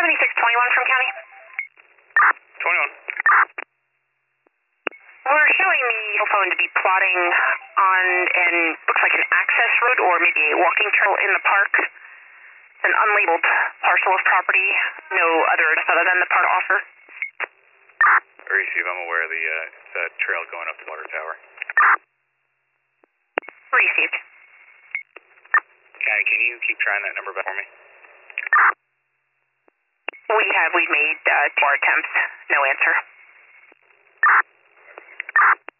7621 from county. 21. We're showing the phone to be plotting on and looks like an access road or maybe a walking trail in the park. It's an unlabeled parcel of property, no other than the part offer. Receive, I'm aware of the trail going up the water tower. Received. County, can you keep trying that number back for me? We've made 2 attempts, no answer.